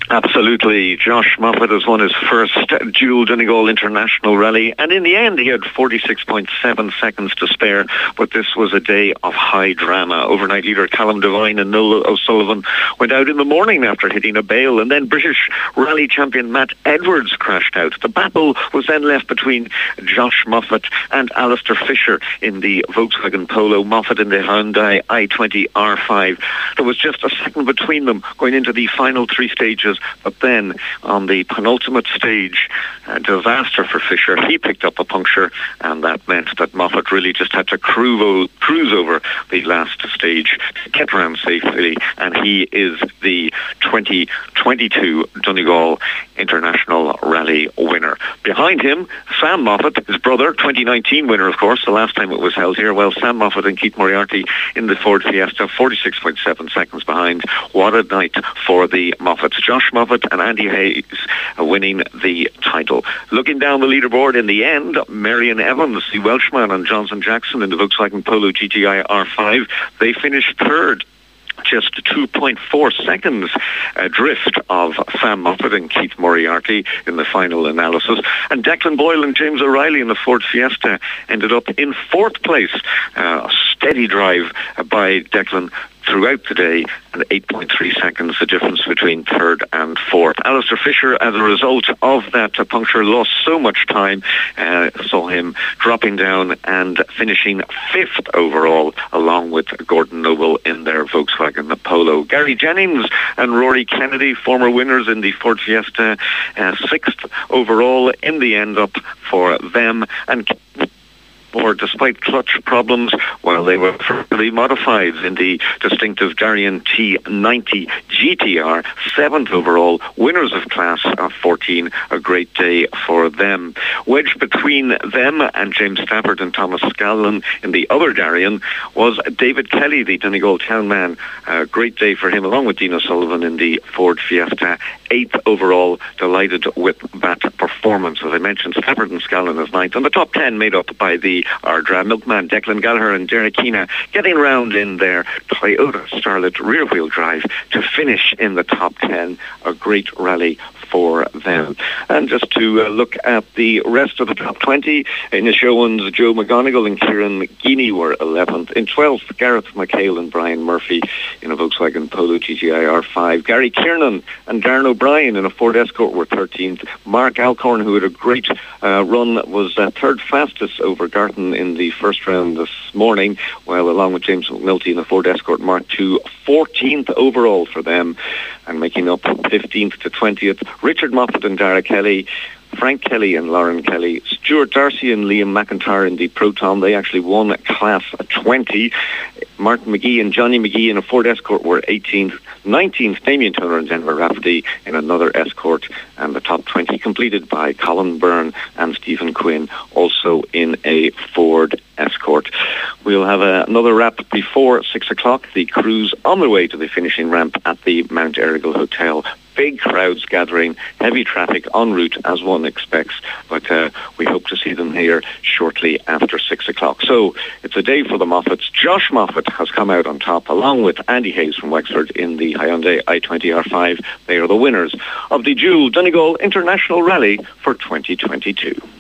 Absolutely. Josh Moffat has won his first dual Donegal International Rally, and in the end he had 46.7 seconds to spare, but this was a day of high drama. Overnight leader Callum Devine and Noel O'Sullivan went out in the morning after hitting a bale, and then British rally champion Matt Edwards crashed out. The battle was then left between Josh Moffat and Alistair Fisher in the Volkswagen Polo, Moffat in the Hyundai i20 R5. There was just a second between them going into the final three stages. But then on the penultimate stage, a disaster for Fisher. He picked up a puncture, and that meant that Moffat really just had to cruise over the last stage to get around safely, and he is the 2022 Donegal International Rally winner. Behind him, Sam Moffat, his brother, 2019 winner, of course, the last time it was held here. Well, Sam Moffat and Keith Moriarty in the Ford Fiesta, 46.7 seconds behind. What a night for the Moffats. Josh Moffat and Andy Hayes winning the title. Looking down the leaderboard in the end, Marion Evans, the Welshman, and Johnson Jackson in the Volkswagen Polo GTI R5, they finished third. Just 2.4 seconds drift of Sam Moffat and Keith Moriarty in the final analysis. And Declan Boyle and James O'Reilly in the Ford Fiesta ended up in fourth place. A steady drive by Declan throughout the day, and 8.3 seconds the difference between third and fourth. Alistair Fisher, as a result of that puncture, lost so much time, saw him dropping down and finishing fifth overall, along with Gordon Noble in their Volkswagen Polo. Gary Jennings and Rory Kennedy, former winners in the Ford Fiesta, sixth overall in the end up for them. And despite clutch problems, while they were further modified in the distinctive Darien T90 GTR, seventh overall, winners of class 14, a great day for them. Wedged between them and James Stafford and Thomas Scallon in the other Darien was David Kelly, the Donegal town man. A great day for him, along with Dean O'Sullivan in the Ford Fiesta, eighth overall. Delighted with that performance. As I mentioned, Stafford and Scallon as ninth, and the top 10 made up by the Ardra Milkman, Declan Gallagher and Derek Keena, getting round in their Toyota Starlet rear-wheel drive to finish in the top 10. A great rally for them. And just to look at the rest of the top 20, Inish Owens, Joe McGonigal and Kieran McGeaney were 11th. In 12th, Gareth McHale and Brian Murphy in a Volkswagen Polo GTI R5. Gary Kiernan and Darren O'Brien in a Ford Escort were 13th. Mark Alcorn, who had a great run, was third fastest over Garton in the first round this morning, while along with James McNulty in the Ford Escort Mark II, 14th overall for them, and making up 15th to 20th. Richard Moffat and Dara Kelly, Frank Kelly and Lauren Kelly, Stuart Darcy and Liam McIntyre in the Proton. They actually won class 20. Martin McGee and Johnny McGee in a Ford Escort were 18th. 19th, Damien Toner and Denver Rafferty in another Escort, and the top 20 completed by Colin Byrne and Stephen Quinn, also in a Ford Escort. We'll have another wrap before 6 o'clock. The crews on their way to the finishing ramp at the Mount Errigal Hotel. Big crowds gathering, heavy traffic en route as one expects, but we hope to see them here shortly after 6 o'clock. So it's a day for the Moffats. Josh Moffat has come out on top, along with Andy Hayes from Wexford in the Hyundai i20 R5. They are the winners of the dual Donegal International Rally for 2022.